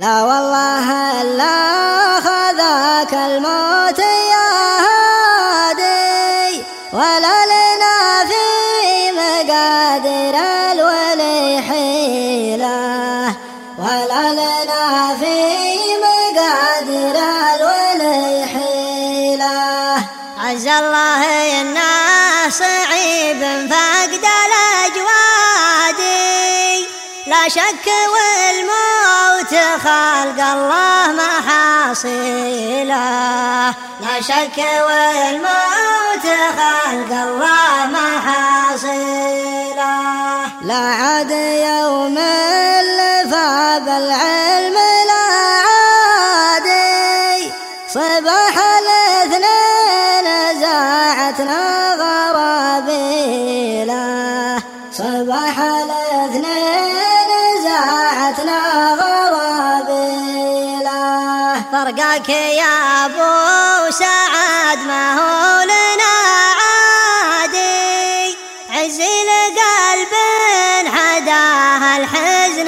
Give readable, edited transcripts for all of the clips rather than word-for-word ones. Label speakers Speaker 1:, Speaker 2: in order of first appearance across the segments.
Speaker 1: لا والله إلا خذاك الموت يا هادي، ولا لنا في مقادير الولي حيلة، ولا لنا في مقادير الولي حيلة.
Speaker 2: عز الله إنه صعيب فقد الأجواد، لا شك والموت خلق الله محاصيله، لا شك والموت خلق الله محاصيله.
Speaker 1: لا عاد يوم اللفا بالعلم لا عادي، صباح الاثنين زاعتنا غرابيله، صباح الاثنين زاعتنا غرابيله.
Speaker 2: فرقاك يا ابو سعد ما هو لنا عادي، عزي لقلب حداها الحزن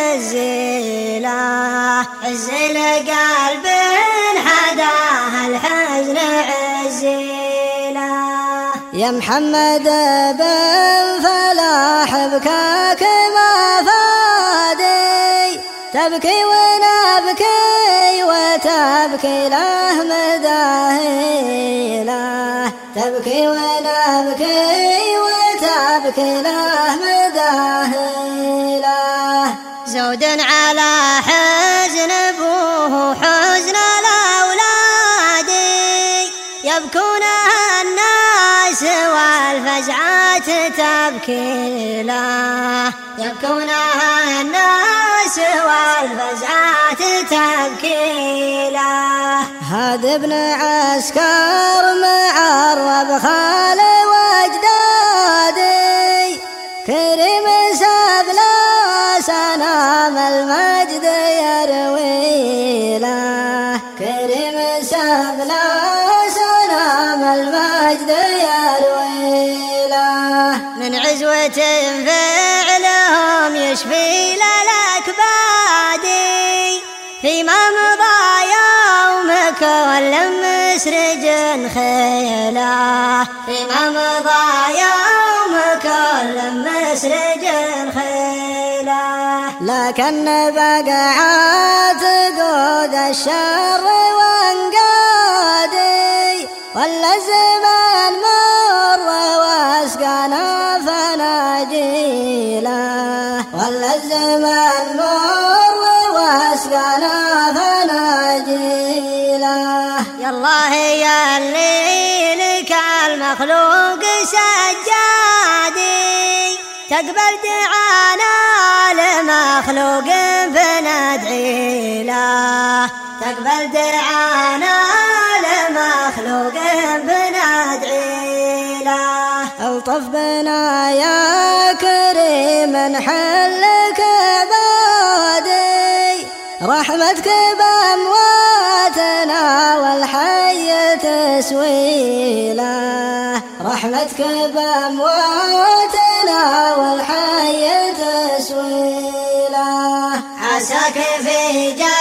Speaker 2: عزيله، عزي لقلب حداها الحزن عزيله.
Speaker 1: يا محمد بن فلاح بكاك ما فادي، تبكي ونبكي وتبكي له مداهيله، تبكي ونبكي وتبكي له مداهيله.
Speaker 2: زود على حزن ابوه حزن الاولاد، يبكون الناس والفزعات تبكي له، يبكون الناس والفزعات تبكي له.
Speaker 1: هذا ابن عسكر معرب خال وجدادي، كريم سبلا سنام المجد يروي له، كريم سبلا سنام المجد يروي له.
Speaker 2: من عزوة فعلهم يشفي للأكبادي، فيما مضى يوم كل مسرج خيله، فيما مضى يوم كل مسرج خيله.
Speaker 1: لكن بقعات قود الشر وانقادي، ولا الزمان مر واسقانا فناجيله، ولا الزمان مر واسقانا فناجيله.
Speaker 2: يا الله يا اللي لك المخلوق سجادي، تقبل دعانا لمخلوق بندعي له، تقبل دعانا لمخلوق بندعي له.
Speaker 1: الطف بنا يا كريم نحلك عبادي، رحمتك بأمواتنا والحي تسوي له، رحمتك بأمواتنا والحي تسوي له.
Speaker 2: عساك في